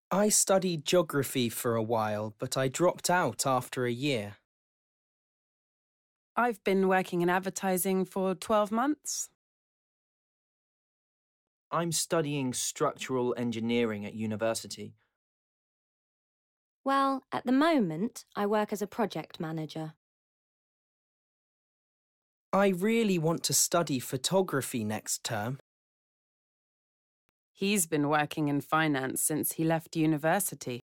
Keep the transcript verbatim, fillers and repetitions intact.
I studied geography for a while, but I dropped out after a year. I've been working in advertising for twelve months. I'm studying structural engineering at university. Well, at the moment, I work as a project manager. I really want to study photography next term. He's been working in finance since he left university.